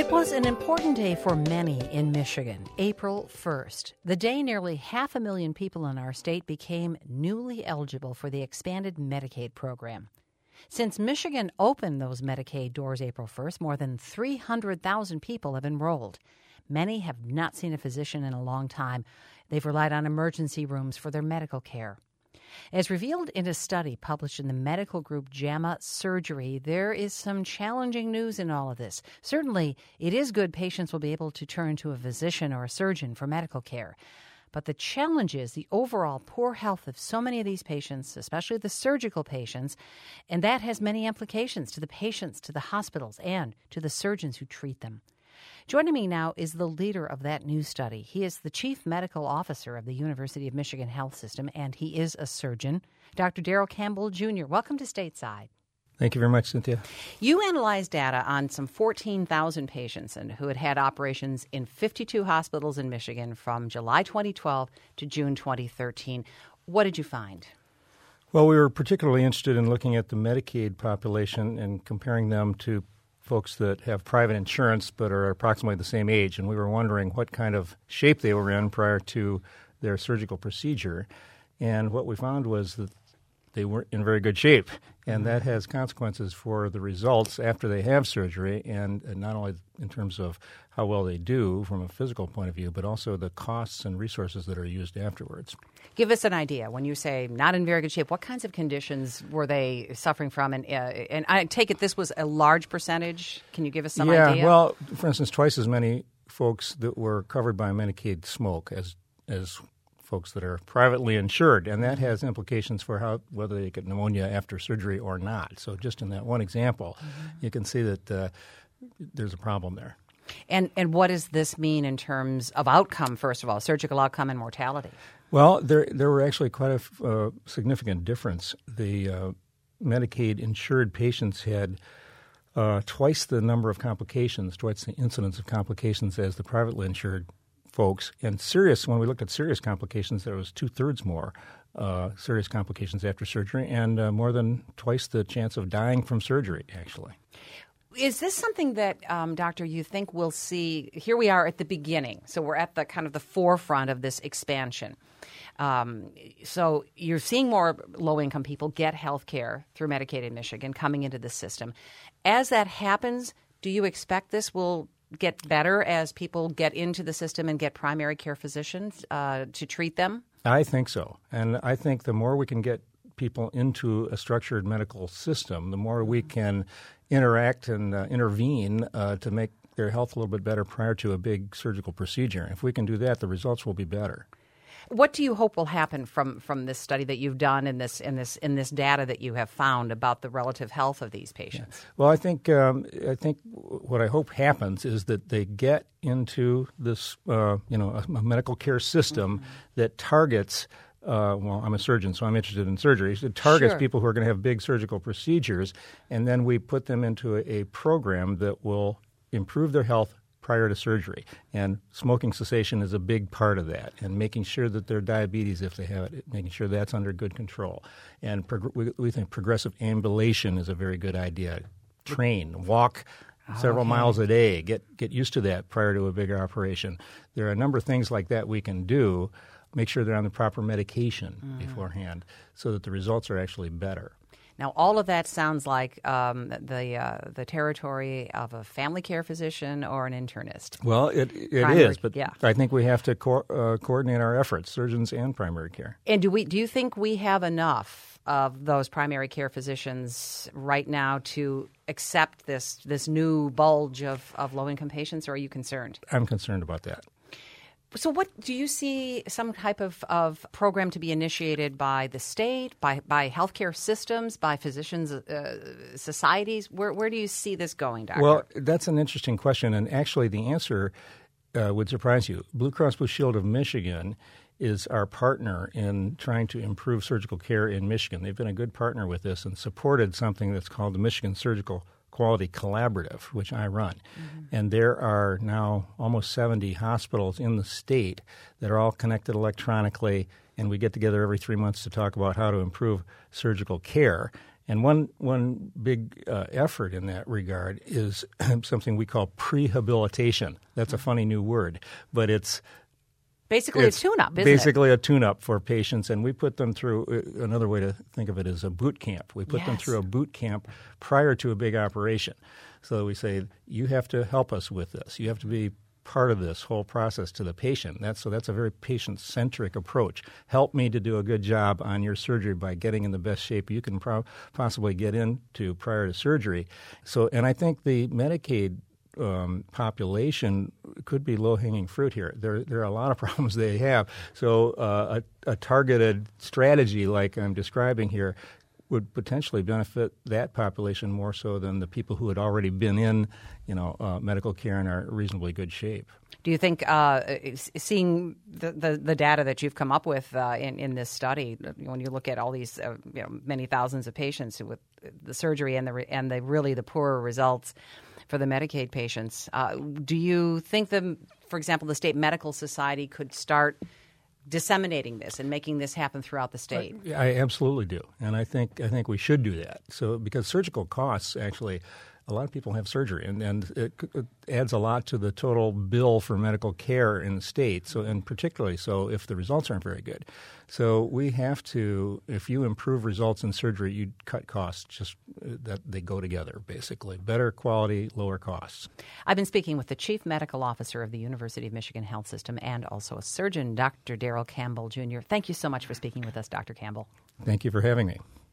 It was an important day for many in Michigan, April 1st, the day nearly 500,000 people in our state became newly eligible for the expanded Medicaid program. Since Michigan opened those Medicaid doors April 1st, more than 300,000 people have enrolled. Many have not seen a physician in a long time. They've relied on emergency rooms for their medical care. As revealed in a study published in the medical group JAMA Surgery, there is some challenging news in all of this. Certainly, it is good patients will be able to turn to a physician or a surgeon for medical care. But the challenge is the overall poor health of so many of these patients, especially the surgical patients, and that has many implications to the patients, to the hospitals, and to the surgeons who treat them. Joining me now is the leader of that new study. He is the chief medical officer of the University of Michigan Health System, and he is a surgeon, Dr. Darrell Campbell, Jr. Welcome to Stateside. Thank you very much, Cynthia. You analyzed data on some 14,000 patients who had had operations in 52 hospitals in Michigan from July 2012 to June 2013. What did you find? Well, we were particularly interested in looking at the Medicaid population and comparing them to folks that have private insurance but are approximately the same age, and we were wondering what kind of shape they were in prior to their surgical procedure. And what we found was that they weren't in very good shape, and that has consequences for the results after they have surgery, and not only in terms of how well they do from a physical point of view, but also the costs and resources that are used afterwards. Give us an idea. When you say not in very good shape, what kinds of conditions were they suffering from? And I take it this was a large percentage. Can you give us some idea? Yeah, well, for instance, twice as many folks that were covered by Medicaid smoke as folks that are privately insured, and that has implications for whether they get pneumonia after surgery or not. So just in that one example, you can see that there's a problem there. And what does this mean in terms of outcome, first of all, surgical outcome and mortality? Well, there were actually quite a significant difference. The Medicaid insured patients had twice the number of complications, twice the incidence of complications as the privately insured folks. And when we looked at serious complications, there was 2/3 more serious complications after surgery and more than twice the chance of dying from surgery, actually. Is this something that, Doctor, you think we'll see? Here we are at the beginning, so we're at the kind of the forefront of this expansion. So you're seeing more low-income people get health care through Medicaid in Michigan coming into the system. As that happens, do you expect this will get better as people get into the system and get primary care physicians to treat them? I think so. And I think the more we can get people into a structured medical system, the more we can interact and intervene to make their health a little bit better prior to a big surgical procedure. If we can do that, the results will be better. What do you hope will happen from this study that you've done in this data that you have found about the relative health of these patients? Yeah. Well, I think what I hope happens is that they get into this a medical care system that targets. Well, I'm a surgeon, so I'm interested in surgery. It targets people who are going to have big surgical procedures, and then we put them into a program that will improve their health prior to surgery. And smoking cessation is a big part of that, and making sure that their diabetes, if they have it, making sure that's under good control. And we think progressive ambulation is a very good idea. Walk several miles a day. Get used to that prior to a bigger operation. There are a number of things like that we can do. Make sure they're on the proper medication beforehand so that the results are actually better. Now, all of that sounds like the territory of a family care physician or an internist. Well, it is, but I think we have to coordinate our efforts, surgeons and primary care. And do you think we have enough of those primary care physicians right now to accept this new bulge of low-income patients, or are you concerned? I'm concerned about that. So what do you see some type of program to be initiated by the state, by healthcare systems, by physicians societies? Where do you see this going, Doctor? Well, that's an interesting question, and actually the answer would surprise you. Blue Cross Blue Shield of Michigan is our partner in trying to improve surgical care in Michigan. They've been a good partner with this and supported something that's called the Michigan Surgical Quality Collaborative, which I run. And there are now almost 70 hospitals in the state that are all connected electronically, and we get together every 3 months to talk about how to improve surgical care. And one big effort in that regard is something we call prehabilitation. That's a funny new word, but it's basically a tune-up, isn't it? Basically a tune-up for patients, and we put them through, another way to think of it is a boot camp. We put them through a boot camp prior to a big operation. So we say, you have to help us with this. You have to be part of this whole process to the patient. That's a very patient-centric approach. Help me to do a good job on your surgery by getting in the best shape you can possibly get into prior to surgery. So, and I think the Medicaid population could be low-hanging fruit here. There are a lot of problems they have. So a targeted strategy like I'm describing here would potentially benefit that population more so than the people who had already been in, medical care and are reasonably good shape. Do you think, seeing the data that you've come up with in this study, when you look at all these many thousands of patients with the surgery and the really the poorer results for the Medicaid patients, do you think for example, the State Medical Society could start disseminating this and making this happen throughout the state? I absolutely do, and I think we should do that. So because surgical costs actually. A lot of people have surgery, and it adds a lot to the total bill for medical care in the state, so, and particularly so if the results aren't very good. So we have to, if you improve results in surgery, you cut costs, just that they go together, basically. Better quality, lower costs. I've been speaking with the Chief Medical Officer of the University of Michigan Health System and also a surgeon, Dr. Darrell Campbell, Jr. Thank you so much for speaking with us, Dr. Campbell. Thank you for having me.